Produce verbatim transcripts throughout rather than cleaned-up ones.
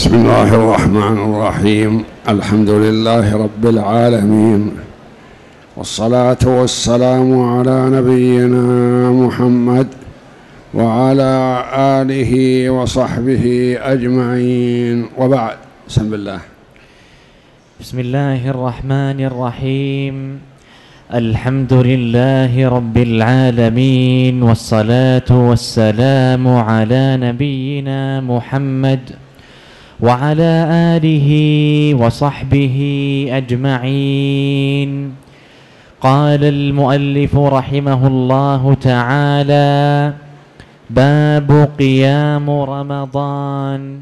بسم الله الرحمن الرحيم. الحمد لله رب العالمين، والصلاة والسلام على نبينا محمد وعلى آله وصحبه أجمعين، وبعد. بسم الله. بسم الله الرحمن الرحيم. الحمد لله رب العالمين، والصلاة والسلام على نبينا محمد وعلى آله وصحبه أجمعين. قال المؤلف رحمه الله تعالى: باب قيام رمضان.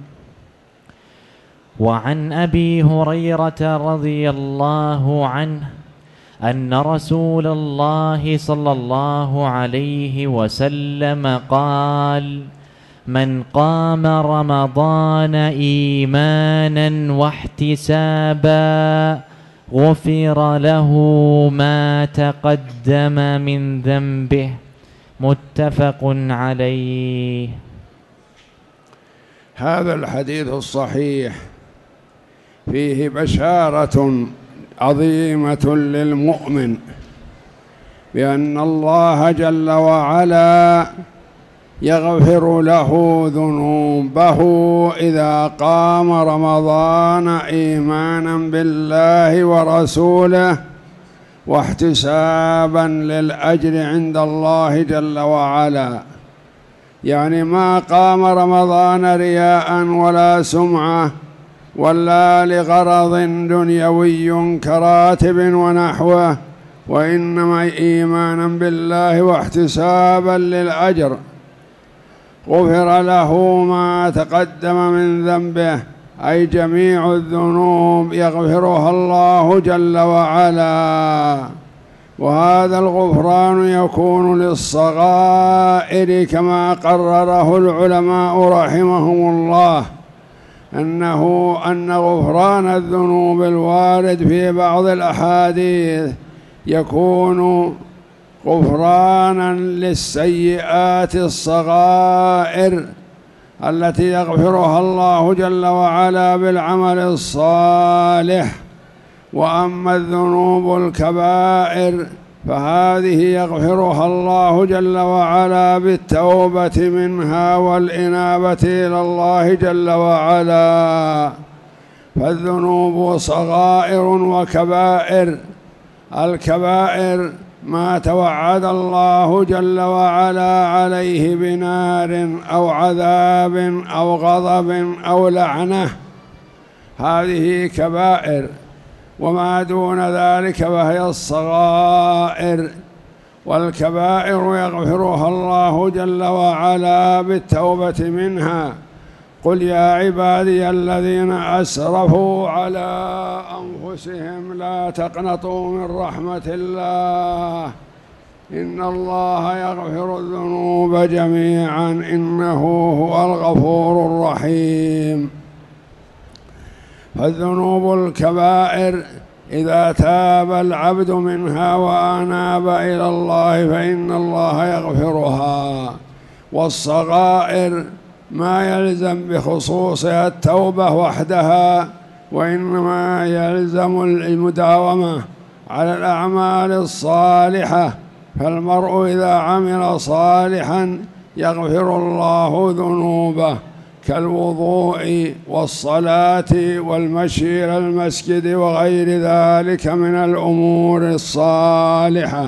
وعن أبي هريرة رضي الله عنه أن رسول الله صلى الله عليه وسلم قال: من قام رمضان إيمانا واحتسابا غفر له ما تقدم من ذنبه. متفق عليه. هذا الحديث الصحيح فيه بشارة عظيمة للمؤمن بأن الله جل وعلا يغفر له ذنوبه إذا قام رمضان إيمانا بالله ورسوله واحتسابا للأجر عند الله جل وعلا. يعني ما قام رمضان رياء ولا سمعة ولا لغرض دنيوي كراتب ونحوه، وإنما إيمانا بالله واحتسابا للأجر، غفر له ما تقدم من ذنبه، أي جميع الذنوب يغفرها الله جل وعلا. وهذا الغفران يكون للصغائر كما قرره العلماء رحمهم الله، أنه أن غفران الذنوب الوارد في بعض الأحاديث يكون غفرانا للسيئات الصغائر التي يغفرها الله جل وعلا بالعمل الصالح، وأما الذنوب الكبائر فهذه يغفرها الله جل وعلا بالتوبة منها والإنابة إلى الله جل وعلا. فالذنوب صغائر وكبائر. الكبائر ما توعد الله جل وعلا عليه بنار أو عذاب أو غضب أو لعنة، هذه كبائر. وما دون ذلك فهي الصغائر. والكبائر يغفرها الله جل وعلا بالتوبة منها. قل يا عبادي الذين أسرفوا على أنفسهم لا تقنطوا من رحمة الله إن الله يغفر الذنوب جميعا إنه هو الغفور الرحيم. فالذنوب الكبائر إذا تاب العبد منها وأناب إلى الله فإن الله يغفرها. والصغائر ما يلزم بخصوصها التوبة وحدها، وإنما يلزم المداومة على الأعمال الصالحة. فالمرء إذا عمل صالحا يغفر الله ذنوبه، كالوضوء والصلاة والمشي إلى المسجد وغير ذلك من الأمور الصالحة.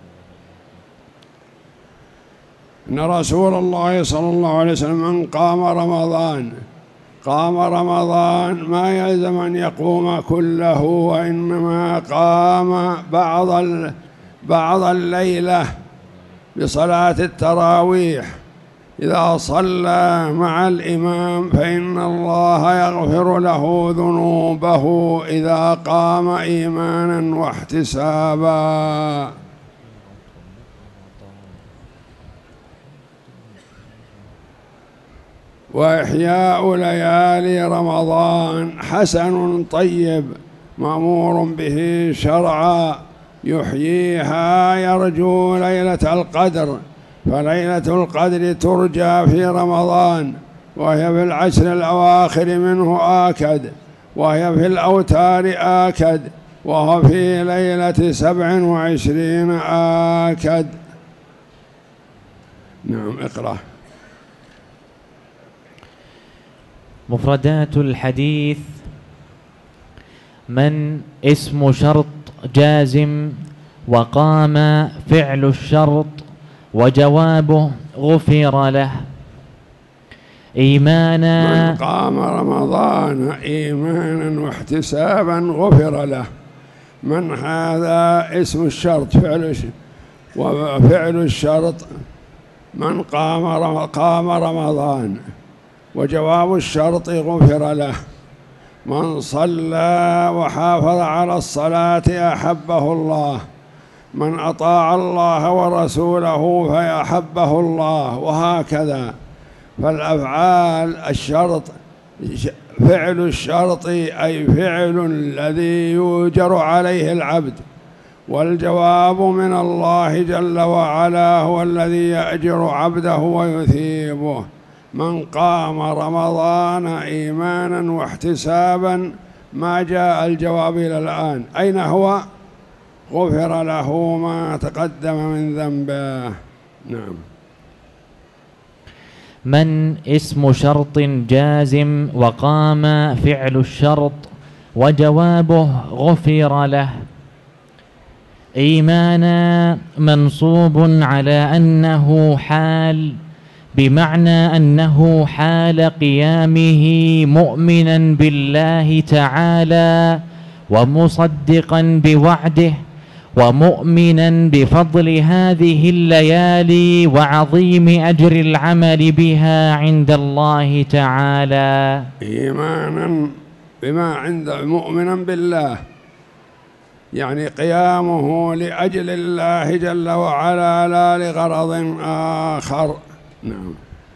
إن رسول الله صلى الله عليه وسلم من قام رمضان قام رمضان ما يلزم أن يقوم كله، وإنما قام بعض بعض الليلة بصلاة التراويح. إذا صلى مع الإمام فإن الله يغفر له ذنوبه إذا قام إيمانا واحتسابا. وإحياء ليالي رمضان حسن طيب مأمور به شرعا، يحييها يرجو ليلة القدر، فليلة القدر ترجى في رمضان، وهي في العشر الأواخر منه آكد، وهي في الأوتار آكد، وهو في ليلة سبع وعشرين آكد. نعم اقرأ. مفردات الحديث: من اسم شرط جازم، وقام فعل الشرط، وجوابه غفر له. إيمانا، من قام رمضان إيمانا واحتسابا غفر له. من هذا اسم الشرط، فعل وفعل الشرط من قام قام رمضان، وجواب الشرط غفر له. من صلى وحافظ على الصلاة أحبه الله. من أطاع الله ورسوله فيحبه الله، وهكذا. فالأفعال الشرط فعل الشرط أي فعل الذي يؤجر عليه العبد، والجواب من الله جل وعلا هو الذي يأجر عبده ويثيبه. من قام رمضان إيمانا واحتسابا، ما جاء الجواب إلى الآن، أين هو؟ غفر له ما تقدم من ذنبه. نعم. من اسم شرط جازم، وقام فعل الشرط، وجوابه غفر له. إيمانا منصوب على أنه حال، بمعنى أنه حال قيامه مؤمنا بالله تعالى ومصدقا بوعده، ومؤمنا بفضل هذه الليالي وعظيم أجر العمل بها عند الله تعالى. إيمانا بما عند مؤمنا بالله، يعني قيامه لأجل الله جل وعلا لا لغرض آخر. نعم.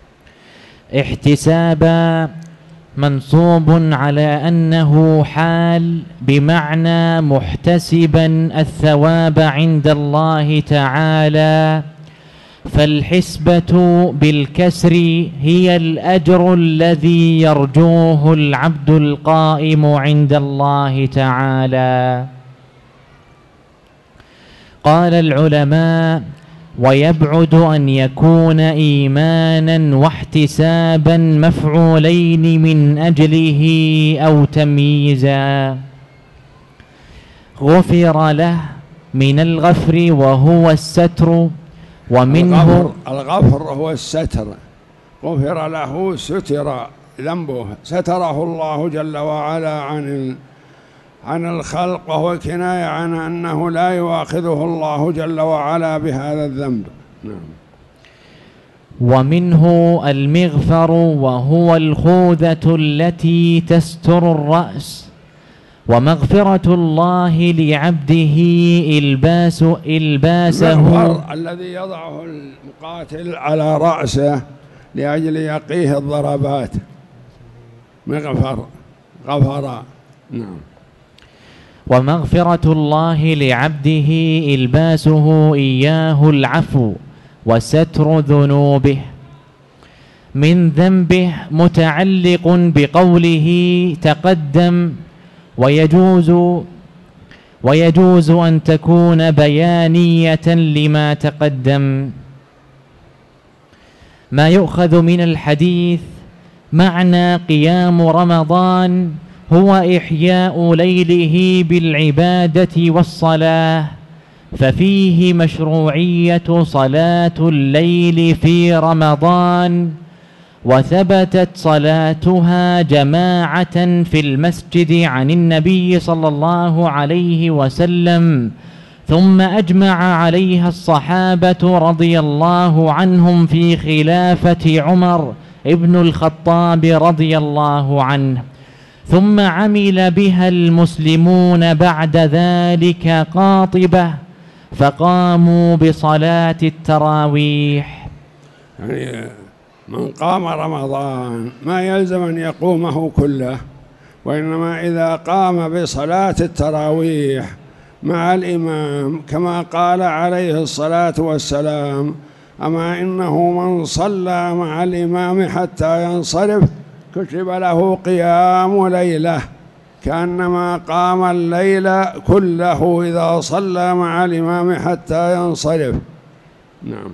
احتسابا منصوب على أنه حال، بمعنى محتسبا الثواب عند الله تعالى. فالحسبة بالكسر هي الأجر الذي يرجوه العبد القائم عند الله تعالى. قال العلماء: ويبعد أن يكون إيمانا واحتسابا مفعولين من أجله أو تمييزا. غفر له من الغفر وهو الستر، ومنه الغفر, الغفر هو الستر. غفر له ستر ذنبه، ستره الله جل وعلا عن عن الخلق، وهو كناية عن أنه لا يؤاخذه الله جل وعلا بهذا الذنب. نعم. ومنه المغفر، وهو الخوذة التي تستر الرأس. ومغفرة الله لعبده إلباس إلباسه، المغفر الذي يضعه المقاتل على رأسه لأجل يقيه الضربات، مغفر غفر. نعم. ومغفرة الله لعبده إلباسه إياه العفو وستر ذنوبه من ذنبه، متعلق بقوله تقدم. ويجوز ويجوز أن تكون بيانية لما تقدم. ما يؤخذ من الحديث: معنى قيام رمضان هو إحياء ليله بالعبادة والصلاة، ففيه مشروعية صلاة الليل في رمضان، وثبتت صلاتها جماعة في المسجد عن النبي صلى الله عليه وسلم، ثم أجمع عليها الصحابة رضي الله عنهم في خلافة عمر ابن الخطاب رضي الله عنه، ثم عمل بها المسلمون بعد ذلك قاطبة، فقاموا بصلاة التراويح. يعني من قام رمضان ما يلزم أن يقومه كله، وإنما إذا قام بصلاة التراويح مع الإمام كما قال عليه الصلاة والسلام: أما إنه من صلى مع الإمام حتى ينصرف كتب له قيام ليلة، كأنما قام الليل كله إذا صلى مع الإمام حتى ينصرف. نعم.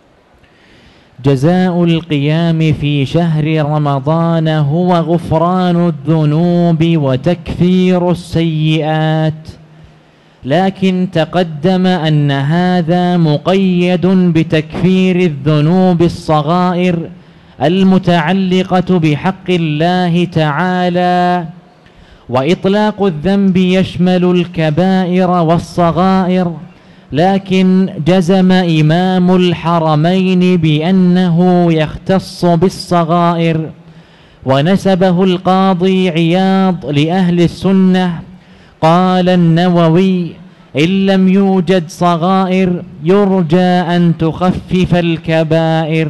جزاء القيام في شهر رمضان هو غفران الذنوب وتكفير السيئات، لكن تقدم أن هذا مقيد بتكفير الذنوب الصغائر المتعلقة بحق الله تعالى، وإطلاق الذنب يشمل الكبائر والصغائر، لكن جزم إمام الحرمين بأنه يختص بالصغائر، ونسبه القاضي عياض لأهل السنة. قال النووي: إن لم يوجد صغائر يرجى أن تخفف الكبائر.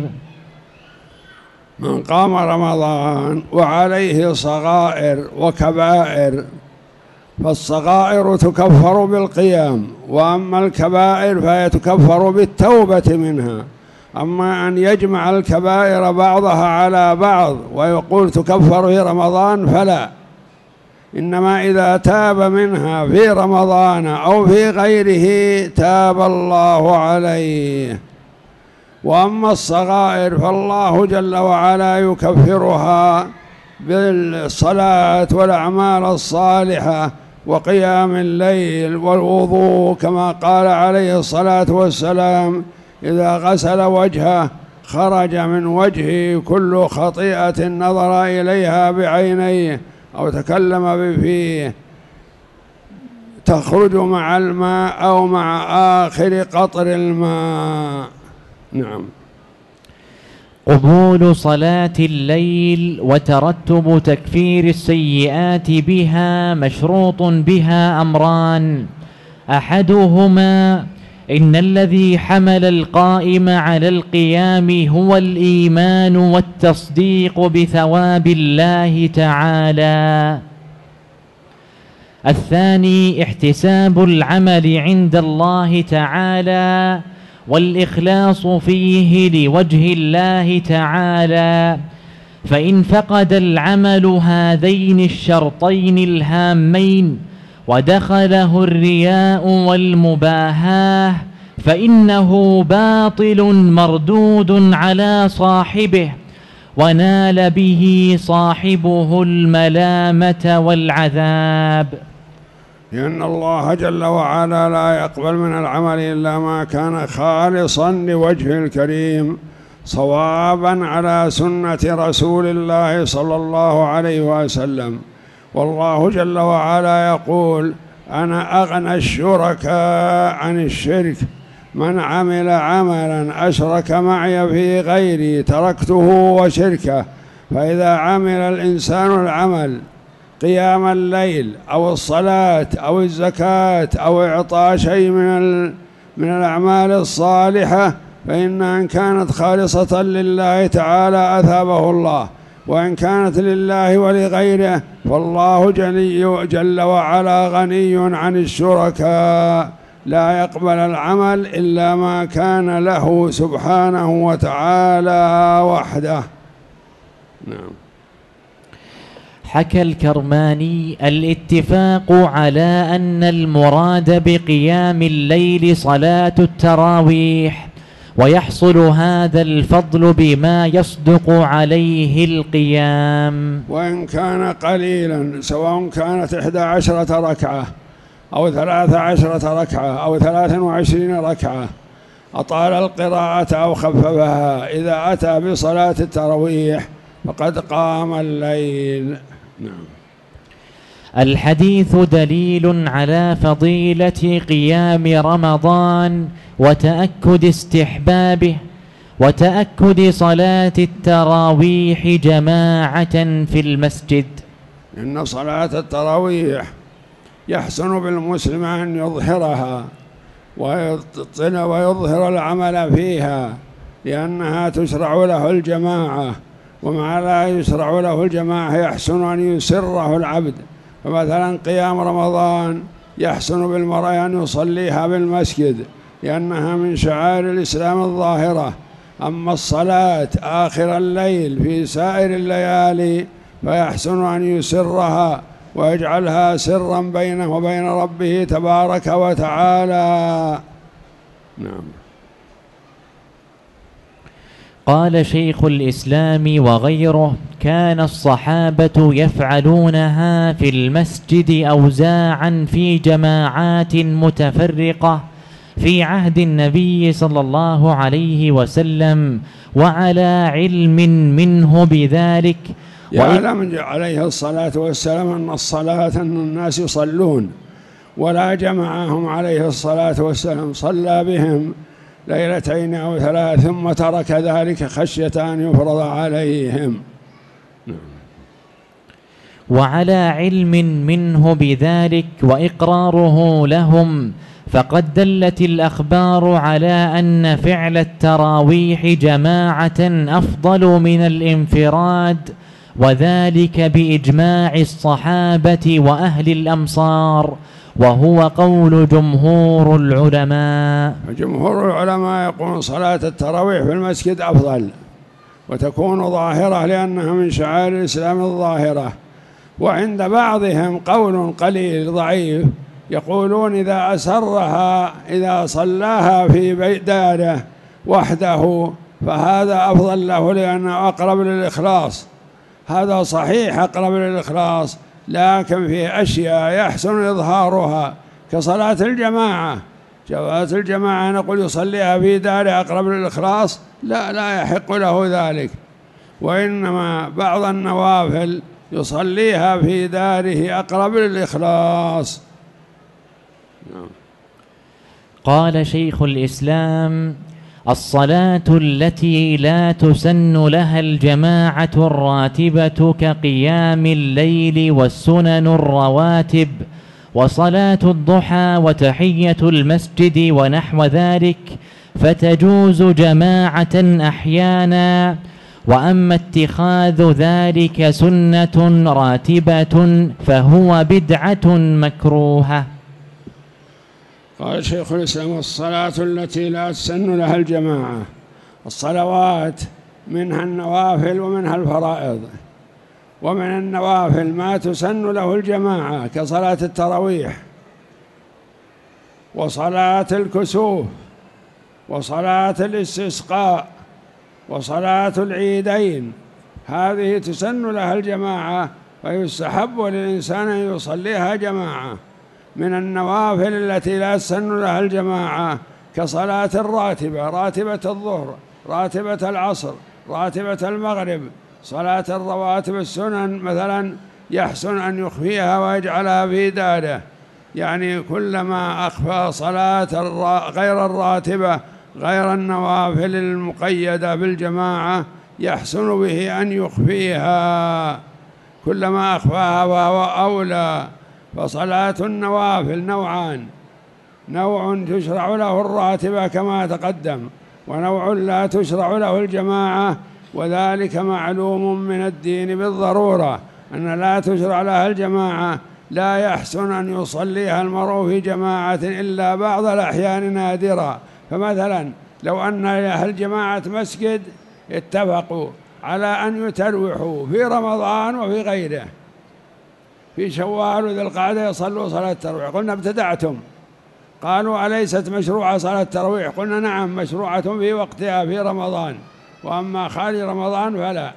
من قام رمضان وعليه صغائر وكبائر فالصغائر تكفر بالقيام، وأما الكبائر فهي تكفر بالتوبة منها. أما أن يجمع الكبائر بعضها على بعض ويقول تكفر في رمضان فلا، إنما إذا تاب منها في رمضان أو في غيره تاب الله عليه. وأما الصغائر فالله جل وعلا يكفرها بالصلاة والأعمال الصالحة وقيام الليل والوضوء، كما قال عليه الصلاة والسلام: إذا غسل وجهه خرج من وجهه كل خطيئة نظر إليها بعينيه أو تكلم بفيه تخرج مع الماء أو مع آخر قطر الماء. نعم. قبول صلاة الليل وترتب تكفير السيئات بها مشروط بها أمران: أحدهما إن الذي حمل القائم على القيام هو الإيمان والتصديق بثواب الله تعالى. الثاني احتساب العمل عند الله تعالى والإخلاص فيه لوجه الله تعالى، فإن فقد العمل هذين الشرطين الهامين ودخله الرياء والمباهاة فإنه باطل مردود على صاحبه، ونال به صاحبه الملامة والعذاب. لأن الله جل وعلا لا يقبل من العمل إلا ما كان خالصا لوجه الكريم صوابا على سنة رسول الله صلى الله عليه وسلم. والله جل وعلا يقول: أنا أغنى الشركاء عن الشرك، من عمل عملا أشرك معي في غيري تركته وشركه. فإذا عمل الإنسان العمل قيام الليل أو الصلاة أو الزكاة أو إعطاء شيء من من الأعمال الصالحة فإنها إن كانت خالصة لله تعالى أثابه الله، وإن كانت لله ولغيره فالله جل, جل وعلا غني عن الشركاء، لا يقبل العمل إلا ما كان له سبحانه وتعالى وحده. نعم. حكى الكرماني الاتفاق على أن المراد بقيام الليل صلاة التراويح، ويحصل هذا الفضل بما يصدق عليه القيام، وإن كان قليلا، سواء كانت إحدى عشرة ركعة أو ثلاث عشرة ركعة أو ثلاث وعشرين ركعة، أطال القراءة أو خففها، إذا أتى بصلاة التراويح فقد قام الليل. نعم. الحديث دليل على فضيلة قيام رمضان وتأكد استحبابه وتأكد صلاة التراويح جماعة في المسجد. إن صلاة التراويح يحسن بالمسلم أن يظهرها ويظهر العمل فيها، لأنها تشرع له الجماعة، ومع لا يشرع له الجماعة يحسن أن يسره العبد. فمثلا قيام رمضان يحسن بالمرء أن يصليها بالمسجد، لأنها من شعائر الإسلام الظاهرة، أما الصلاة آخر الليل في سائر الليالي فيحسن أن يسرها ويجعلها سرا بينه وبين ربه تبارك وتعالى. نعم. قال شيخ الإسلام وغيره: كان الصحابة يفعلونها في المسجد أوزاعا في جماعات متفرقة في عهد النبي صلى الله عليه وسلم، وعلى علم منه بذلك. يعلم عليه الصلاة والسلام أن الصلاة أن الناس يصلون، ولا جمعهم عليه الصلاة والسلام، صلى بهم ليلتين أو ثلاث ثم ترك ذلك خشية أن يفرض عليهم. وعلى علم منه بذلك وإقراره لهم، فقد دلت الأخبار على أن فعل التراويح جماعة أفضل من الانفراد، وذلك بإجماع الصحابة وأهل الأمصار، وهو قول جمهور العلماء. جمهور العلماء يقولون صلاة التراويح في المسجد أفضل وتكون ظاهرة لأنها من شعائر الإسلام الظاهرة. وعند بعضهم قول قليل ضعيف يقولون إذا أسرها إذا صلاها في بيت داره وحده فهذا أفضل له لأنه أقرب للإخلاص. هذا صحيح أقرب للإخلاص، لكن في أشياء يحسن إظهارها كصلاة الجماعة. صلاة الجماعة نقول يصليها في داره أقرب للإخلاص، لا لا يحق له ذلك، وإنما بعض النوافل يصليها في داره أقرب للإخلاص. قال شيخ الإسلام: الصلاة التي لا تسن لها الجماعة الراتبة كقيام الليل والسنن الرواتب وصلاة الضحى وتحية المسجد ونحو ذلك فتجوز جماعة أحيانا، وأما اتخاذ ذلك سنة راتبة فهو بدعة مكروهة. قال شيخ الإسلام: الصلاة التي لا تسن لها الجماعة، الصلوات منها النوافل ومنها الفرائض، ومن النوافل ما تسن له الجماعة كصلاة التراويح وصلاة الكسوف وصلاة الاستسقاء وصلاة العيدين، هذه تسن لها الجماعة فيستحب للإنسان أن يصليها جماعة. من النوافل التي لا تسن لها الجماعة كصلاة الراتبة، راتبة الظهر، راتبة العصر، راتبة المغرب، صلاة الرواتب السنن مثلا يحسن أن يخفيها ويجعلها في داره، يعني كلما أخفى صلاة غير الراتبة غير النوافل المقيدة بالجماعة يحسن به أن يخفيها، كلما أخفاها فهو أولى. فصلاة النوافل نوعان: نوع تشرع له الراتبة كما تقدم، ونوع لا تشرع له الجماعة، وذلك معلوم من الدين بالضرورة أن لا تشرع لها الجماعة لا يحسن أن يصليها المرء في جماعة إلا بعض الأحيان نادرا. فمثلا لو أن أهل جماعة مسجد اتفقوا على أن يتروحوا في رمضان وفي غيره في شوال وذي القعدة يصلوا صلاة التراويح، قلنا ابتدعتم. قالوا: أليست مشروعة صلاة التراويح؟ قلنا: نعم مشروعة في وقتها في رمضان، وأما خارج رمضان فلا.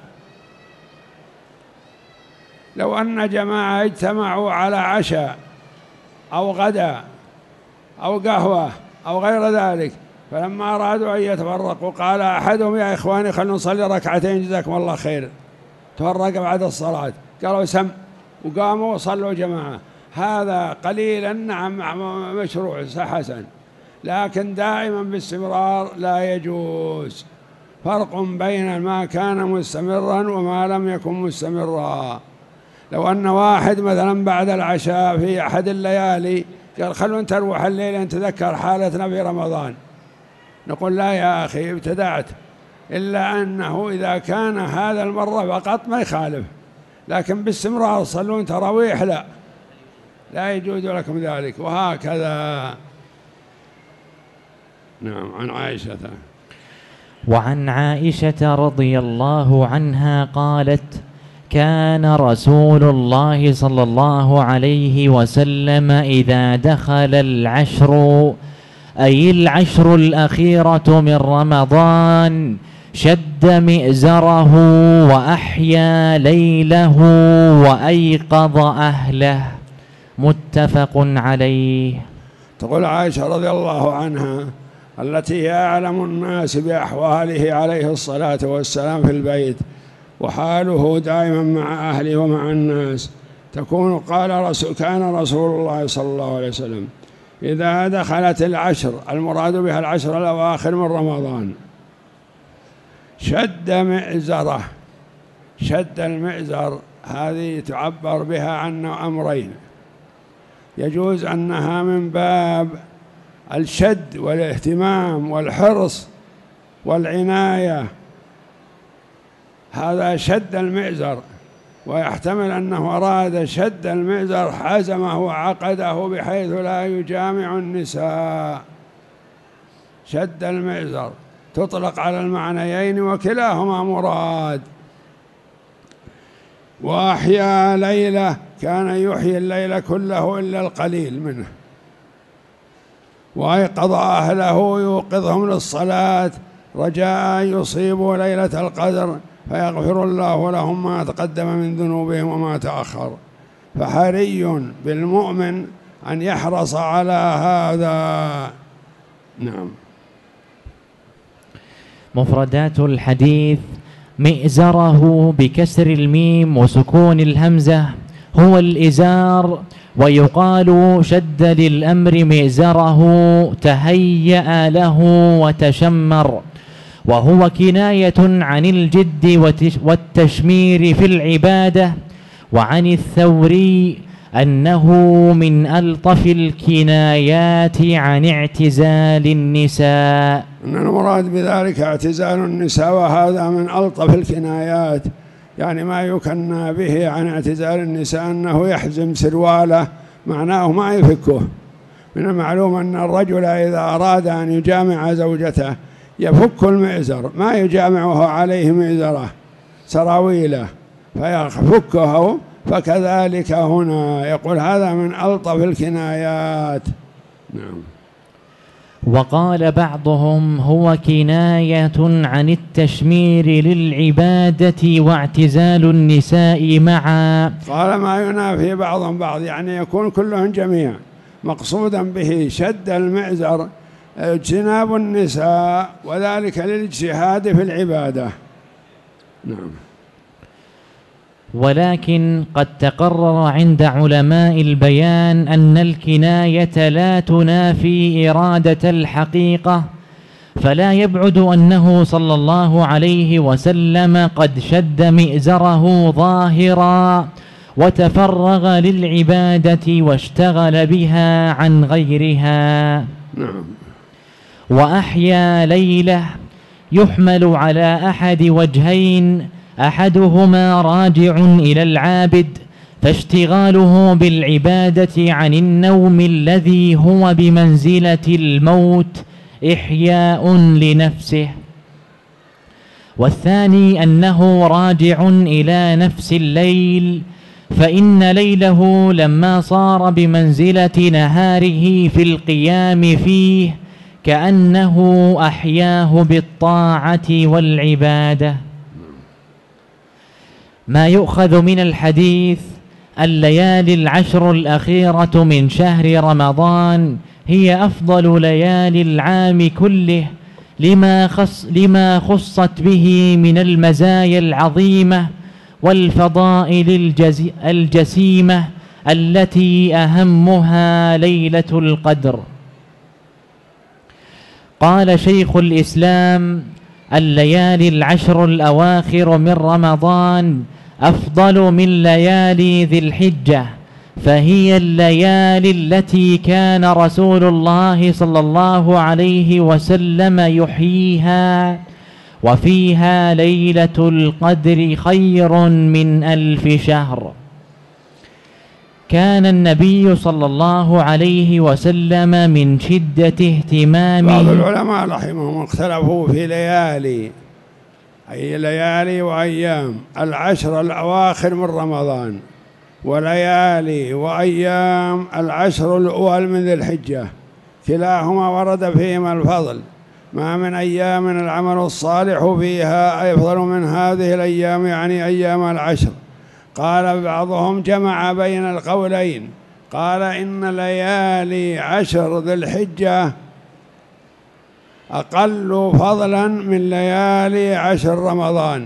لو أن جماعة اجتمعوا على عشاء أو غداء أو قهوة أو غير ذلك، فلما أرادوا أن يتفرقوا قال أحدهم: يا إخواني خلونا نصلي ركعتين جزاكم الله خير، تفرق بعد الصلاة. قالوا: سم، وقاموا وصلوا جماعة. هذا قليلا نعم مشروع حسن، لكن دائما باستمرار لا يجوز. فرق بين ما كان مستمرا وما لم يكن مستمرا. لو أن واحد مثلا بعد العشاء في أحد الليالي قال: خلونا نتروح الليل نتذكر حالتنا في رمضان، نقول: لا يا أخي ابتدعت، إلا أنه إذا كان هذا المرة فقط ما يخالف، لكن باستمرار صلون تراويح لا لا يجوز لكم ذلك. وهكذا. نعم. عن عائشة: وعن عائشة رضي الله عنها قالت: كان رسول الله صلى الله عليه وسلم إذا دخل العشر، أي العشر الأخيرة من رمضان، شد مئزره وأحيا ليله وأيقظ أهله. متفق عليه. تقول عائشة رضي الله عنها التي هي أعلم الناس بأحواله عليه الصلاة والسلام في البيت وحاله دائما مع أهله ومع الناس، تكون قال رسول كان رسول الله صلى الله عليه وسلم إذا دخلت العشر، المراد بها العشر الأواخر من رمضان، شد مئزره. شد المئزر هذه تعبر بها عن أمرين: يجوز أنها من باب الشد والاهتمام والحرص والعناية، هذا شد المئزر، ويحتمل أنه أراد شد المئزر حزمه وعقده بحيث لا يجامع النساء. شد المئزر تطلق على المعنيين وكلاهما مراد. وأحيا ليله، كان يحيي الليل كله إلا القليل منه. وأيقظ أهله، يوقظهم للصلاة رجاء أن يصيبوا ليلة القدر فيغفر الله لهم ما تقدم من ذنوبهم وما تأخر. فحري بالمؤمن أن يحرص على هذا. نعم. مفردات الحديث: مئزره بكسر الميم وسكون الهمزة هو الإزار، ويقال شد للأمر مئزره، تهيأ له وتشمر، وهو كناية عن الجد والتشمير في العبادة. وعن الثوري أنه من ألطف الكنايات عن اعتزال النساء. أن المراد بذلك اعتزال النساء، وهذا من ألطف الكنايات، يعني ما يكنى به عن اعتزال النساء أنه يحزم سرواله، معناه ما يفكه. من المعلوم أن الرجل إذا أراد أن يجامع زوجته يفك المئزر، ما يجامعه عليه مئزره سراويله فيفكه، فكذلك هنا يقول هذا من ألطف الكنايات. نعم. وقال بعضهم هو كناية عن التشمير للعبادة واعتزال النساء معا. قال ما ينافي بعضهم بعض، يعني يكون كلهم جميع. مقصودا به شد المئزر اجتناب النساء، وذلك للاجتهاد في العبادة. نعم. ولكن قد تقرر عند علماء البيان أن الكناية لا تنافي إرادة الحقيقة، فلا يبعد أنه صلى الله عليه وسلم قد شد مئزره ظاهرا وتفرغ للعبادة واشتغل بها عن غيرها. نعم. وأحيا ليله يحمل على أحد وجهين: أحدهما راجع إلى العابد، فاشتغاله بالعبادة عن النوم الذي هو بمنزلة الموت إحياء لنفسه. والثاني أنه راجع إلى نفس الليل، فإن ليله لما صار بمنزلة نهاره في القيام فيه كأنه أحياه بالطاعة والعبادة. ما يؤخذ من الحديث: الليالي العشر الأخيرة من شهر رمضان هي أفضل ليالي العام كله، لما, خص لما خصت به من المزايا العظيمة والفضائل الجسيمة التي أهمها ليلة القدر. قال شيخ الإسلام: الليالي العشر الأواخر من رمضان أفضل من ليالي ذي الحجة، فهي الليالي التي كان رسول الله صلى الله عليه وسلم يحييها، وفيها ليلة القدر خير من ألف شهر. كان النبي صلى الله عليه وسلم من شدة اهتمامه. بعض العلماء رحمهم اختلفوا في ليالي، أي ليالي وأيام العشر الأواخر من رمضان، وليالي وأيام العشر الأول من ذي الحجة، كلاهما ورد فيهما الفضل، ما من أيام العمل الصالح فيها أفضل من هذه الأيام، يعني أيام العشر. قال بعضهم جمع بين القولين، قال إن ليالي عشر ذي الحجة أقل فضلا من ليالي عشر رمضان،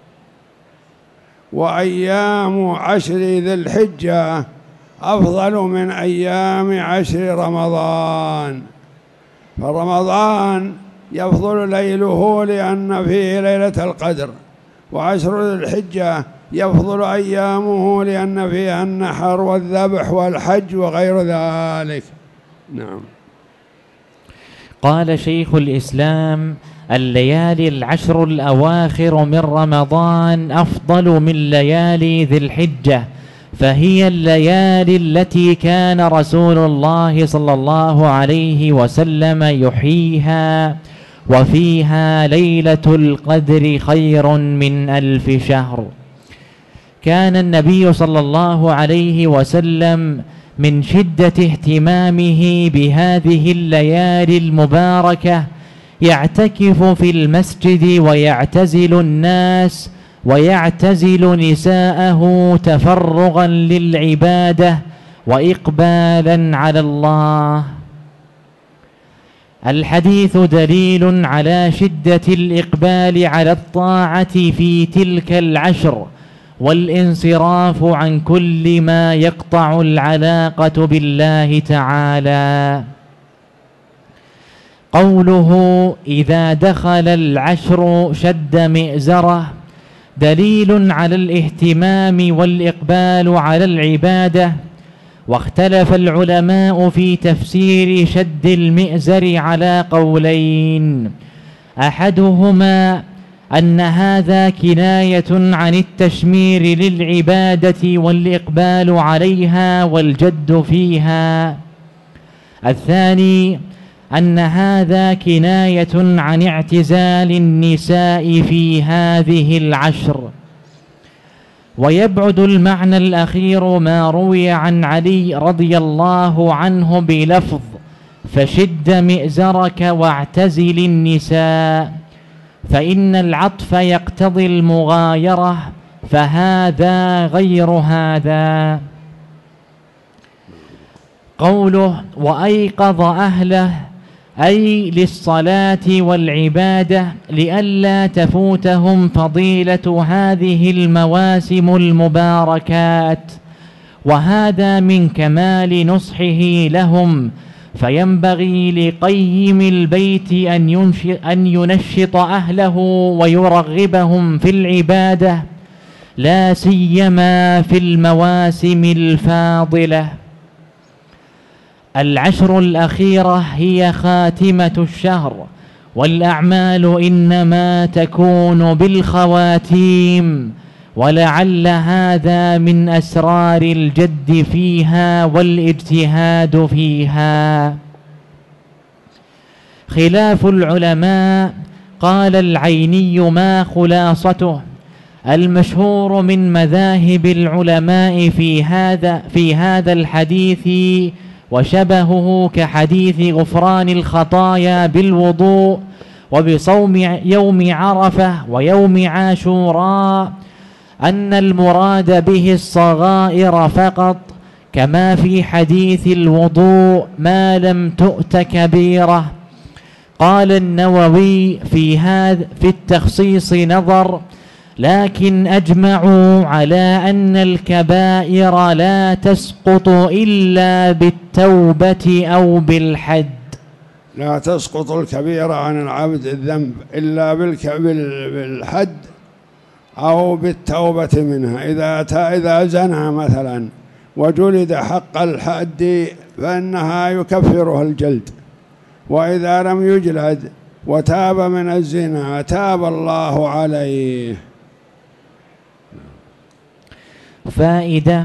وأيام عشر ذي الحجة أفضل من أيام عشر رمضان. فرمضان يفضل ليله لأن فيه ليلة القدر، وعشر ذي الحجة يفضل أيامه لأن فيها النحر والذبح والحج وغير ذلك. نعم. قال شيخ الإسلام: الليالي العشر الأواخر من رمضان أفضل من ليالي ذي الحجة، فهي الليالي التي كان رسول الله صلى الله عليه وسلم يحييها، وفيها ليلة القدر خير من ألف شهر. كان النبي صلى الله عليه وسلم من شدة اهتمامه بهذه الليالي المباركة يعتكف في المسجد ويعتزل الناس ويعتزل نساءه تفرغا للعبادة وإقبالا على الله. الحديث دليل على شدة الإقبال على الطاعة في تلك العشر، والانصراف عن كل ما يقطع العلاقة بالله تعالى. قوله إذا دخل العشر شد مئزره دليل على الاهتمام والإقبال على العبادة. واختلف العلماء في تفسير شد المئزر على قولين، أحدهما أن هذا كناية عن التشمير للعبادة والإقبال عليها والجد فيها، الثاني أن هذا كناية عن اعتزال النساء في هذه العشر. ويبعد المعنى الأخير ما روي عن علي رضي الله عنه بلفظ فشد مئزرك واعتزل النساء، فإن العطف يقتضي المغايرة، فهذا غير هذا. قوله وأيقظ أهله أي للصلاة والعبادة لئلا تفوتهم فضيلة هذه المواسم المباركات، وهذا من كمال نصحه لهم، فينبغي لقيم البيت أن, أن ينشط أهله ويرغبهم في العبادة، لا سيما في المواسم الفاضلة. العشر الأخيرة هي خاتمة الشهر، والأعمال إنما تكون بالخواتيم، ولعل هذا من أسرار الجد فيها والاجتهاد فيها. خلاف العلماء. قال العيني ما خلاصته؟ المشهور من مذاهب العلماء في هذا في هذا الحديث وشبهه كحديث غفران الخطايا بالوضوء وبصوم يوم عرفة ويوم عاشوراء أن المراد به الصغائر فقط، كما في حديث الوضوء ما لم تؤت كبيرة. قال النووي في هذا في التخصيص نظر، لكن أجمعوا على أن الكبائر لا تسقط إلا بالتوبة أو بالحد. لا تسقط الكبيرة عن العبد الذنب إلا بالحد أو بالتوبة منها. إذا إذا زنى مثلا وجلد حق الحد فإنها يكفرها الجلد، وإذا لم يجلد وتاب من الزنا تاب الله عليه. فائدة: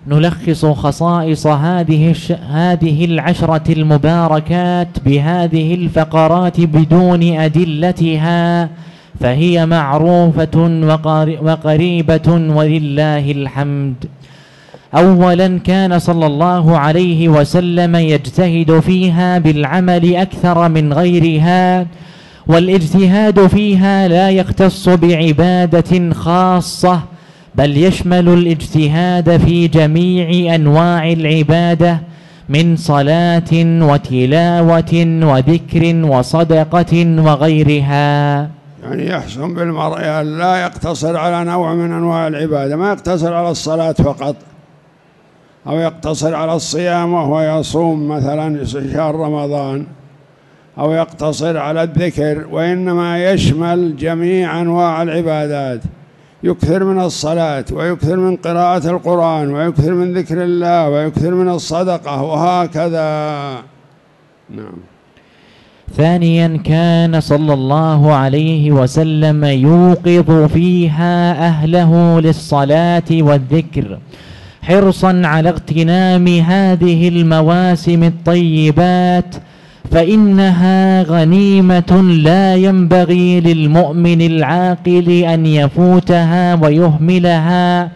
نلخص خصائص هذه هذه العشرة المباركات بهذه الفقرات بدون أدلتها، فهي معروفة وقريبة ولله الحمد. أولا، كان صلى الله عليه وسلم يجتهد فيها بالعمل أكثر من غيرها، والاجتهاد فيها لا يختص بعبادة خاصة، بل يشمل الاجتهاد في جميع أنواع العبادة من صلاة وتلاوة وذكر وصدقة وغيرها. يعني يحسن بالمرء أن لا يقتصر على نوع من أنواع العبادة، ما يقتصر على الصلاة فقط، أو يقتصر على الصيام وهو يصوم مثلا شهر رمضان، أو يقتصر على الذكر، وإنما يشمل جميع أنواع العبادات، يكثر من الصلاة ويكثر من قراءة القرآن ويكثر من ذكر الله ويكثر من الصدقة وهكذا. نعم. ثانيا، كان صلى الله عليه وسلم يوقظ فيها أهله للصلاة والذكر حرصا على اغتنام هذه المواسم الطيبات، فإنها غنيمة لا ينبغي للمؤمن العاقل أن يفوتها ويهملها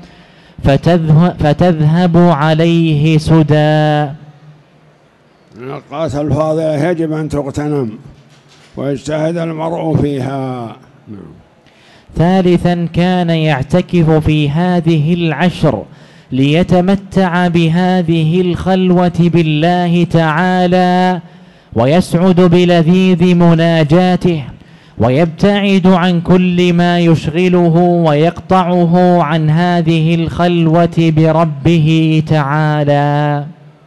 فتذهب عليه سدى. الأوقات الفاضلة يجب أن تغتنم ويجتهد المرء فيها. ثالثا، كان يعتكف في هذه العشر ليتمتع بهذه الخلوة بالله تعالى، ويسعد بلذيذ مناجاته، ويبتعد عن كل ما يشغله ويقطعه عن هذه الخلوة بربه تعالى.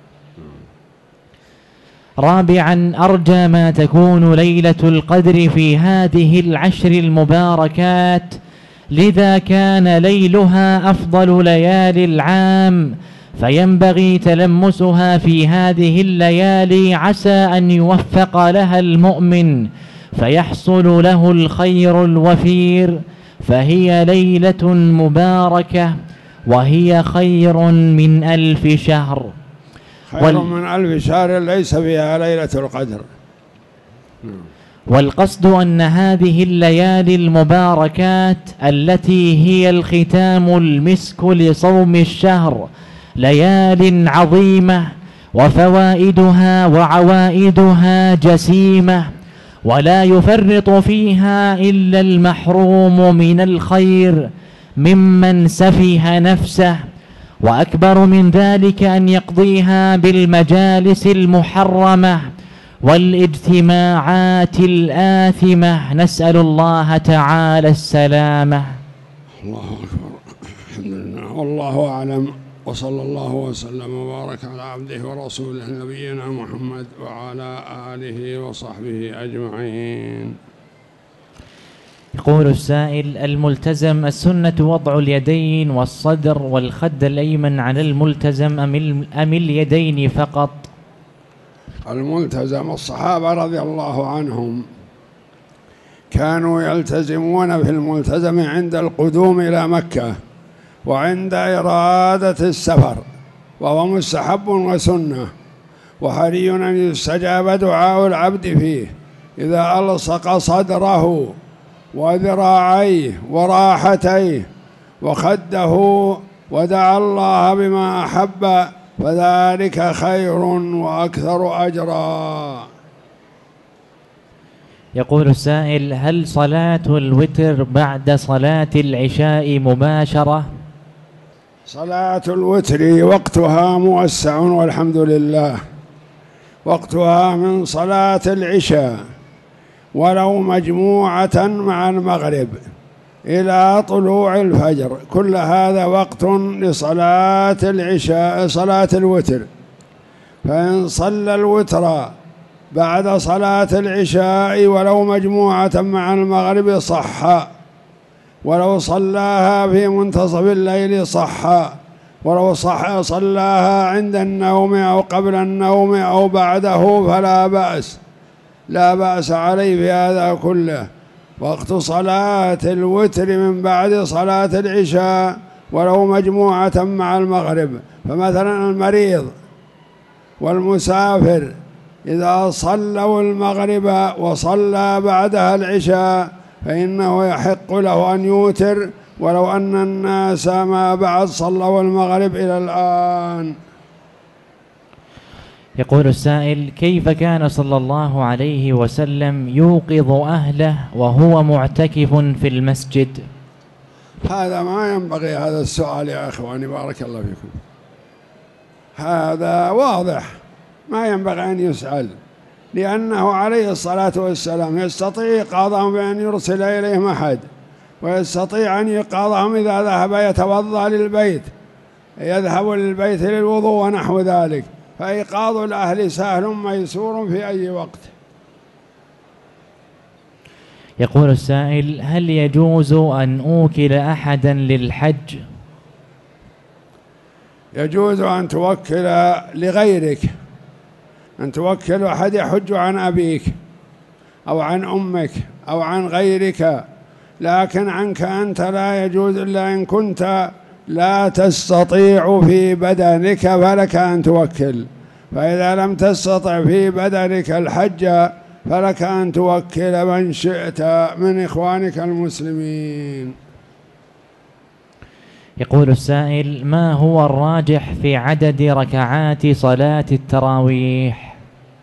رابعا، أرجى ما تكون ليلة القدر في هذه العشر المباركات، لذا كان ليلها أفضل ليالي العام، فينبغي تلمسها في هذه الليالي عسى أن يوفق لها المؤمن فيحصل له الخير الوفير، فهي ليلة مباركة وهي خير من ألف شهر. خير وال... من ألف شهر ليس فيها ليلة القدر. والقصد أن هذه الليالي المباركات التي هي الختام المسك لصوم الشهر ليال عظيمة، وفوائدها وعوائدها جسيمة، ولا يفرط فيها إلا المحروم من الخير ممن سفه نفسه، وأكبر من ذلك أن يقضيها بالمجالس المحرمة والاجتماعات الآثمة، نسأل الله تعالى السلامة. الله أكبر. الحمد لله، والله أعلم، وصلى الله وسلم وبارك على عبده ورسوله نبينا محمد وعلى آله وصحبه أجمعين. يقول السائل: الملتزم السنة وضع اليدين والصدر والخد الأيمن على الملتزم أم اليدين فقط؟ الملتزم الصحابة رضي الله عنهم كانوا يلتزمون في الملتزم عند القدوم إلى مكة وعند إرادة السفر، وهو مستحب وسنة، وحري أن يستجاب دعاء العبد فيه إذا ألصق صدره وذراعيه وراحتيه وخده ودعا الله بما أحب، فذلك خير وأكثر أجرا. يقول السائل: هل صلاة الوتر بعد صلاة العشاء مباشرة؟ صلاة الوتر وقتها موسع والحمد لله، وقتها من صلاة العشاء ولو مجموعة مع المغرب إلى طلوع الفجر، كل هذا وقت لصلاة العشاء صلاة الوتر. فإن صلى الوتر بعد صلاة العشاء ولو مجموعة مع المغرب صح، ولو صلاها في منتصف الليل صح، ولو صح صلاها عند النوم أو قبل النوم أو بعده فلا بأس، لا بأس عليه في هذا كله. وقت صلاة الوتر من بعد صلاة العشاء ولو مجموعة مع المغرب. فمثلا المريض والمسافر إذا صلوا المغرب وصلى بعدها العشاء فإنه يحق له أن يوتر، ولو أن الناس ما بعد صلوا المغرب إلى الآن. يقول السائل: كيف كان صلى الله عليه وسلم يوقظ أهله وهو معتكف في المسجد؟ هذا ما ينبغي هذا السؤال يا أخواني، بارك الله فيكم. هذا واضح ما ينبغي أن يسأل، لأنه عليه الصلاة والسلام يستطيع إيقاظهم بأن يرسل إليهم أحد، ويستطيع أن ييقظهم إذا ذهب يتوضأ للبيت، يذهب للبيت للوضوء ونحو ذلك. فإيقاظ الأهل سهل ميسور في أي وقت. يقول السائل: هل يجوز أن أوكل أحدا للحج؟ يجوز أن توكل لغيرك، أن توكل أحد يحج عن أبيك أو عن أمك أو عن غيرك، لكن عنك أنت لا يجوز إلا إن كنت لا تستطيع في بدنك فلك أن توكل. فإذا لم تستطع في بدنك الحج فلك أن توكل من شئت من إخوانك المسلمين. يقول السائل: ما هو الراجح في عدد ركعات صلاة التراويح؟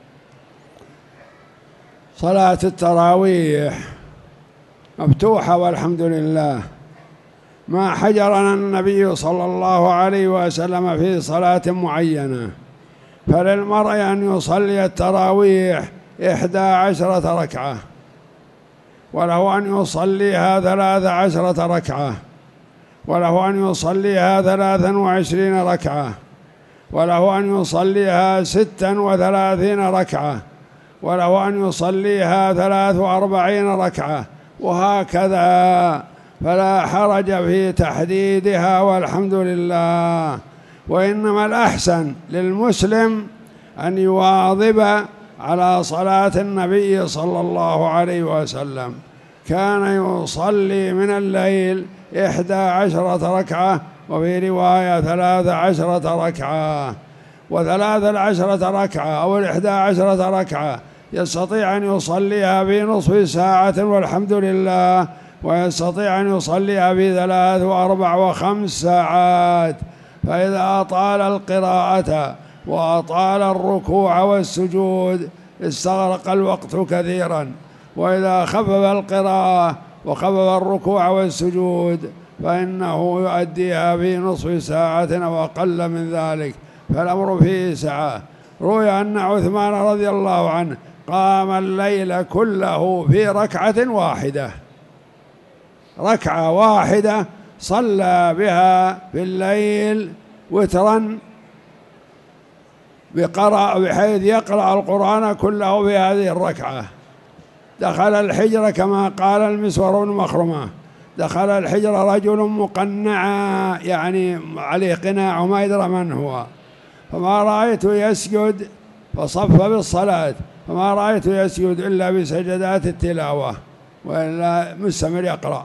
صلاة التراويح مفتوحة والحمد لله، ما حجرنا النبي صلى الله عليه وسلم في صلاة معينة. فللمرء أن يصلي التراويح إحدى عشرة ركعة، وله أن يصليها ثلاث عشرة ركعة، وله أن يصليها ثلاثا وعشرين ركعة، وله أن يصليها ستا وثلاثين ركعة، وله أن يصليها ثلاث وأربعين ركعة، وهكذا. فلا حرج في تحديدها والحمد لله. وإنما الأحسن للمسلم أن يواظب على صلاة النبي صلى الله عليه وسلم، كان يصلي من الليل إحدى عشرة ركعة، وفي رواية ثلاث عشرة ركعة. وثلاث عشرة ركعة أو الإحدى عشرة ركعة يستطيع أن يصليها في نصف ساعة والحمد لله، ويستطيع أن يصليها في ثلاث وأربع وخمس ساعات. فإذا أطال القراءة وأطال الركوع والسجود استغرق الوقت كثيرا، وإذا خفف القراءة وخفف الركوع والسجود فإنه يؤديها في نصف ساعة أو أقل من ذلك، فالأمر فيه سعة. روي أن عثمان رضي الله عنه قام الليل كله في ركعة واحدة، ركعة واحدة صلى بها في الليل وترا بقرأ بحيث يقرأ القرآن كله في هذه الركعة. دخل الحجر كما قال المسور بن مخرمة، دخل الحجر رجل مقنعا، يعني عليه قناع وما يدرى من هو، فما رأيته يسجد فصف بالصلاة، فما رأيته يسجد إلا بسجدات التلاوة وإلا مستمر يقرأ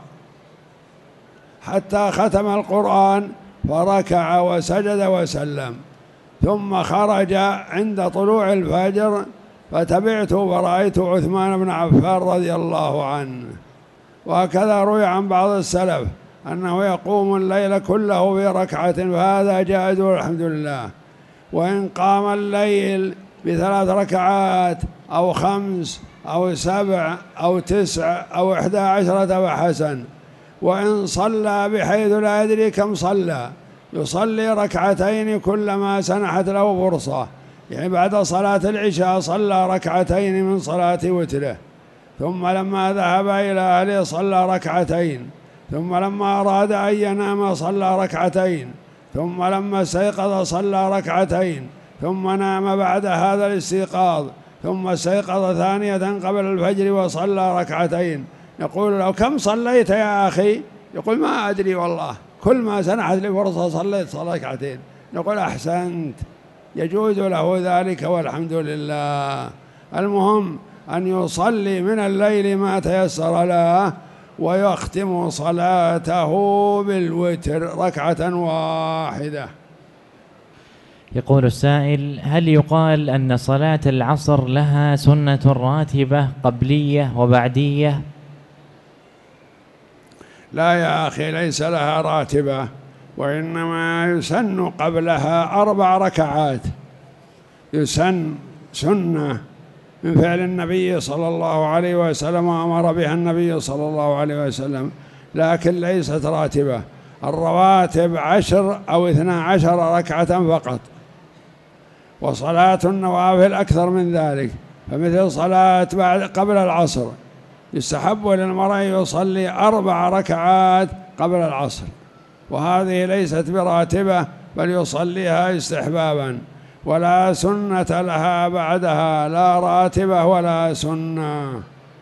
حتى ختم القرآن فركع وسجد وسلم، ثم خرج عند طلوع الفجر فتبعته فرأيت عثمان بن عفان رضي الله عنه. وهكذا روي عن بعض السلف أنه يقوم الليل كله في ركعة، فهذا جائز والحمد لله. وإن قام الليل بثلاث ركعات أو خمس أو سبع أو تسع أو إحدى عشرة فحسن. وإن صلى بحيث لا يدري كم صلى، يصلي ركعتين كلما سنحت له فرصة، يعني بعد صلاة العشاء صلى ركعتين من صلاة وتره، ثم لما ذهب إلى أهله صلى ركعتين، ثم لما أراد أن ينام صلى ركعتين، ثم لما استيقظ صلى ركعتين، ثم نام بعد هذا الاستيقاظ، ثم استيقظ ثانية قبل الفجر وصلى ركعتين. يقول له: كم صليت يا أخي؟ يقول: ما أدري والله، كل ما سنحت لي فرصة صليت صلاة ركعتين. نقول: أحسنت، يجوز له ذلك والحمد لله. المهم أن يصلي من الليل ما تيسر له، ويختم صلاته بالوتر ركعة واحدة. يقول السائل: هل يقال أن صلاة العصر لها سنة راتبة قبلية وبعدية؟ لا يا أخي، ليس لها راتبة، وإنما يسن قبلها أربع ركعات، يسن سنة من فعل النبي صلى الله عليه وسلم وأمر بها النبي صلى الله عليه وسلم، لكن ليست راتبة. الرواتب عشر أو اثنا عشر ركعة فقط، وصلاة النوافل أكثر من ذلك. فمثل صلاة بعد قبل العصر يستحب للمرء يصلي أربع ركعات قبل العصر، وهذه ليست براتبة بل يصليها استحبابا، ولا سنة لها بعدها، لا راتبة ولا سنة.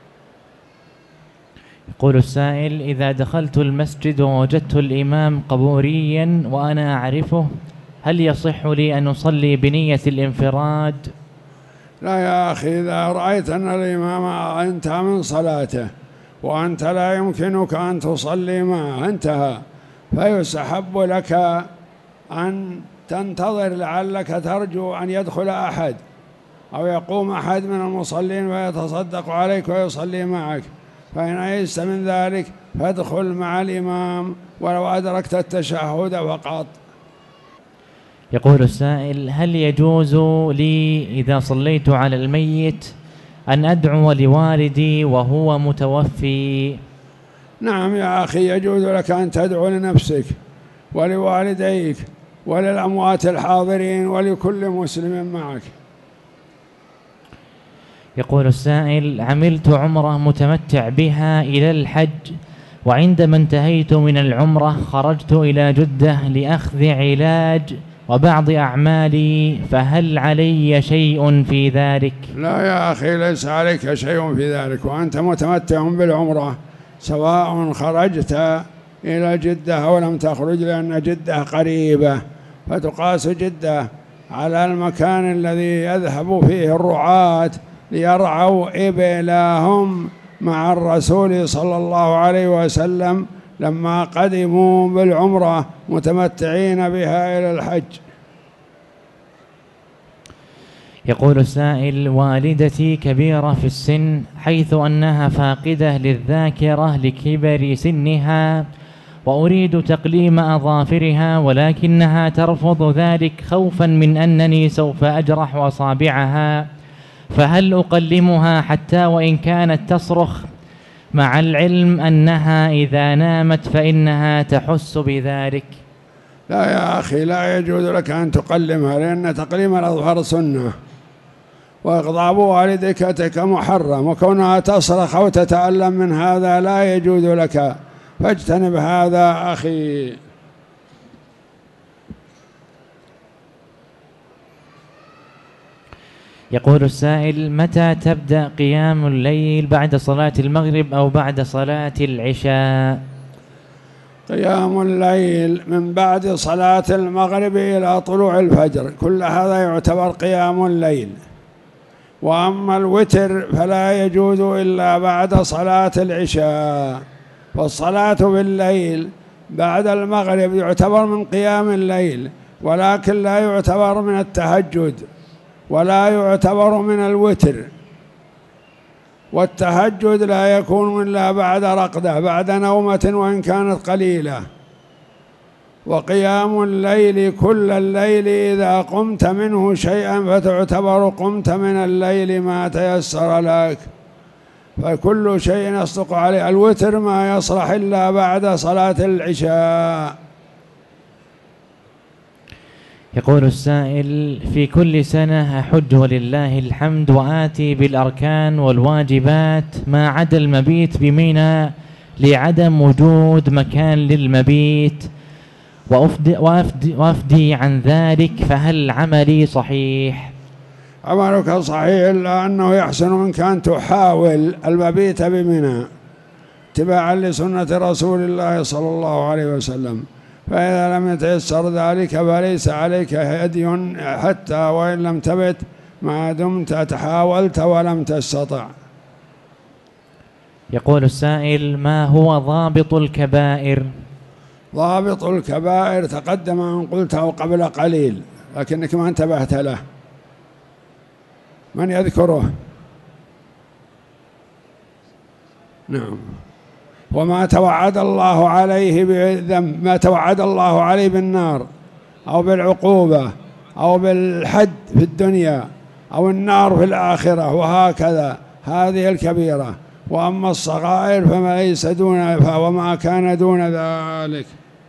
يقول السائل: إذا دخلت المسجد ووجدت الإمام قبوريا وأنا أعرفه، هل يصح لي أن أصلي بنية الانفراد؟ لا يا أخي، إذا رأيت أن الإمام انتهى من صلاته وأنت لا يمكنك أن تصلي معه انتهى، فيستحب لك أن تنتظر، لعلك ترجو أن يدخل أحد أو يقوم أحد من المصلين ويتصدق عليك ويصلي معك، فإن أيست من ذلك فادخل مع الإمام ولو أدركت التشهد فقط. يقول السائل: هل يجوز لي إذا صليت على الميت أن أدعو لوالدي وهو متوفي؟ نعم يا أخي، يجوز لك أن تدعو لنفسك ولوالديك وللأموات الحاضرين ولكل مسلم معك. يقول السائل: عملت عمرة متمتع بها إلى الحج، وعندما انتهيت من العمرة خرجت إلى جدة لأخذ علاج وبعض أعمالي، فهل علي شيء في ذلك؟ لا يا أخي، ليس عليك شيء في ذلك، وأنت متمتع بالعمرة سواء خرجت إلى جدة أو لم تخرج، لأن جدة قريبة، فتقاس جدة على المكان الذي يذهب فيه الرعاة ليرعوا إبلهم مع الرسول صلى الله عليه وسلم لما قدموا بالعمرة متمتعين بها إلى الحج. يقول السائل: والدتي كبيرة في السن حيث أنها فاقدة للذاكرة لكبر سنها، وأريد تقليم أظافرها ولكنها ترفض ذلك خوفا من أنني سوف أجرح أصابعها، فهل أقلمها حتى وإن كانت تصرخ، مع العلم أنها إذا نامت فإنها تحس بذلك؟ لا يا أخي، لا يجوز لك أن تقلمها، لأن تقليم الأظفار سنة، وإغضاب والدتك محرم، وكونها تصرخ أو تتألم من هذا لا يجوز لك، فاجتنب هذا أخي. يقول السائل: متى تبدأ قيام الليل، بعد صلاة المغرب أو بعد صلاة العشاء؟ قيام الليل من بعد صلاة المغرب إلى طلوع الفجر، كل هذا يعتبر قيام الليل. وأما الوتر فلا يجوز إلا بعد صلاة العشاء، فالصلاة بالليل بعد المغرب يعتبر من قيام الليل، ولكن لا يعتبر من التهجد ولا يعتبر من الوتر، والتهجد لا يكون إلا بعد رقدة، بعد نومة وإن كانت قليلة. وقيام الليل كل الليل إذا قمت منه شيئا فتعتبر قمت من الليل ما تيسر لك، فكل شيء يصدق عليه. الوتر ما يصلح إلا بعد صلاة العشاء. يقول السائل: في كل سنة أحج ولله الحمد وآتي بالأركان والواجبات ما عدا المبيت بمنى لعدم وجود مكان للمبيت، وأفدي, وأفدي, وأفدي عن ذلك، فهل عملي صحيح؟ عملك صحيح، إلا أنه يحسن منك أن تحاول المبيت بمنى اتباعا لسنة رسول الله صلى الله عليه وسلم، فإذا لم يتيسر ذلك فليس عليك هدي حتى وإن لم تبت ما دمت تحاولت ولم تستطع. يقول السائل: ما هو ضابط الكبائر؟ ضابط الكبائر تقدم أن قلته قبل قليل لكنك ما انتبهت له. من يذكره؟ نعم. وما توعد الله عليه بالذنب، ما توعد الله عليه بالنار أو بالعقوبة أو بالحد في الدنيا أو النار في الآخرة، وهكذا هذه الكبيرة. وأما الصغائر فما ليس دون وما كان دون ذلك.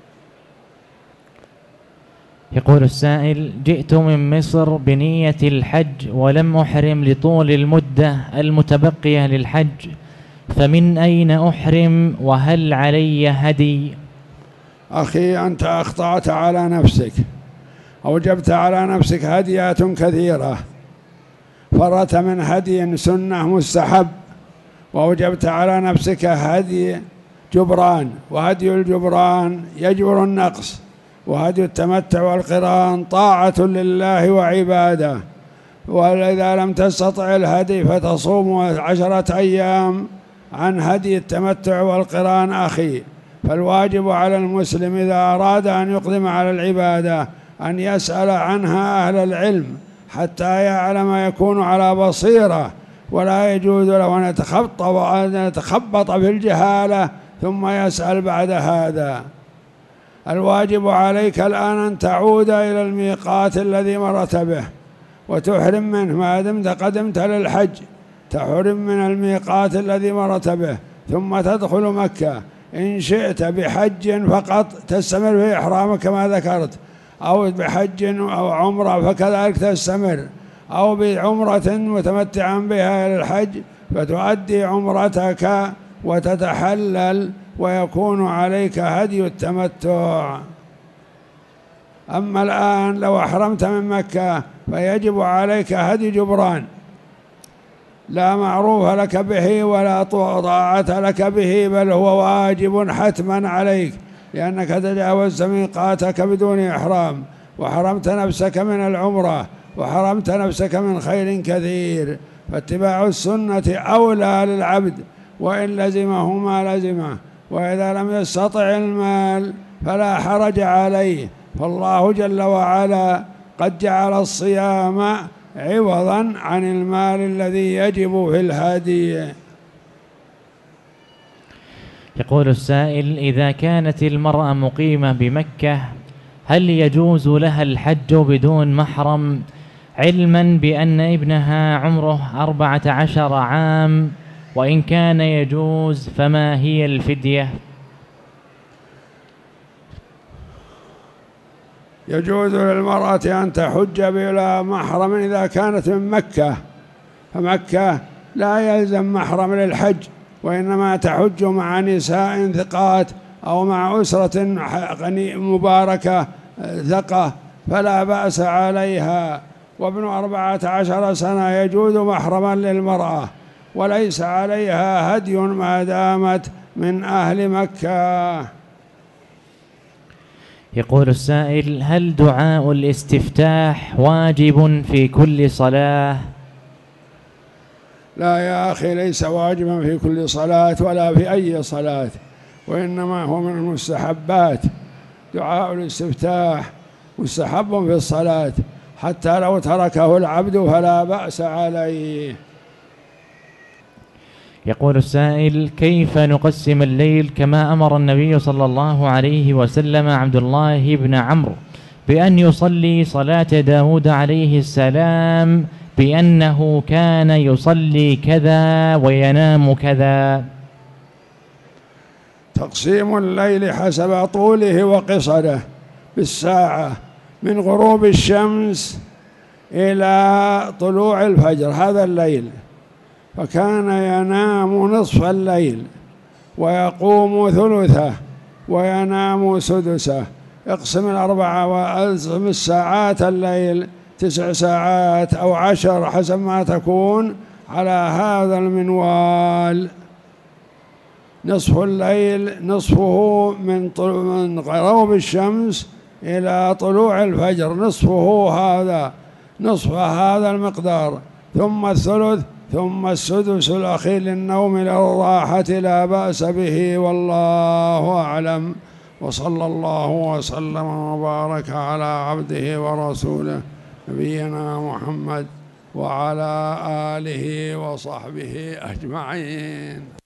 يقول السائل: جئت من مصر بنية الحج ولم أحرم لطول المدة المتبقية للحج، فمن أين أحرم وهل علي هدي؟ أخي أنت أخطأت على نفسك، أوجبت على نفسك هديات كثيرة، فرت من هدي سنة مستحب، وأوجبت على نفسك هدي جبران، وهدي الجبران يجبر النقص، وهدي التمتع والقران طاعة لله وعباده. وإذا لم تستطع الهدي فتصوم عشرة أيام عن هدي التمتع والقران أخي. فالواجب على المسلم إذا أراد أن يقدم على العبادة أن يسأل عنها أهل العلم حتى يعلم، يكون على بصيرة، ولا يجوز له أن يتخبط وأن يتخبط في الجهالة ثم يسأل بعد هذا. الواجب عليك الآن أن تعود إلى الميقات الذي مرت به وتحرم منه، ما دمت قدمت للحج تحرم من الميقات الذي مرت به، ثم تدخل مكة. إن شئت بحج فقط تستمر في إحرامك كما ذكرت، أو بحج أو عمرة فكذلك تستمر، أو بعمرة متمتعا بها إلى الحج فتؤدي عمرتك وتتحلل ويكون عليك هدي التمتع. أما الآن لو أحرمت من مكة فيجب عليك هدي جبران، لا معروف لك به ولا طاعة لك به، بل هو واجب حتما عليك، لأنك تجاوزت ميقاتك بدون إحرام، وحرمت نفسك من العمرة، وحرمت نفسك من خير كثير. فاتباع السنة أولى للعبد وإن لزمه ما لزمه. وإذا لم يستطع المال فلا حرج عليه، فالله جل وعلا قد جعل الصيام عوضا عن المال الذي يجب في الهدي. يقول السائل: إذا كانت المرأة مقيمة بمكة هل يجوز لها الحج بدون محرم، علما بأن ابنها عمره أربعة عشر عام، وإن كان يجوز فما هي الفدية؟ يجوز للمرأة أن تحج بلا محرم إذا كانت من مكة، فمكة لا يلزم محرم للحج، وإنما تحج مع نساء ثقات أو مع أسرة مباركة ثقة فلا بأس عليها. وابن أربعة عشر سنة يجوز محرما للمرأة، وليس عليها هدي ما دامت من أهل مكة. يقول السائل: هل دعاء الاستفتاح واجب في كل صلاة؟ لا يا أخي، ليس واجبا في كل صلاة ولا في أي صلاة، وإنما هو من المستحبات. دعاء الاستفتاح مستحب في الصلاة، حتى لو تركه العبد فلا بأس عليه. يقول السائل: كيف نقسم الليل كما أمر النبي صلى الله عليه وسلم عبد الله بن عمرو بأن يصلي صلاة داود عليه السلام بأنه كان يصلي كذا وينام كذا؟ تقسيم الليل حسب طوله وقصره بالساعة من غروب الشمس إلى طلوع الفجر، هذا الليل. فكان ينام نصف الليل ويقوم ثلثه وينام سدسه. اقسم الأربعة وأقسم الساعات الليل تسع ساعات أو عشر حسب ما تكون على هذا المنوال. نصف الليل نصفه من من غروب الشمس إلى طلوع الفجر، نصفه هذا، نصف هذا المقدار، ثم الثلث ثم السدس الأخير للنوم للراحة لا بأس به، والله أعلم. وصلى الله وسلم وبارك على عبده ورسوله نبينا محمد وعلى آله وصحبه أجمعين.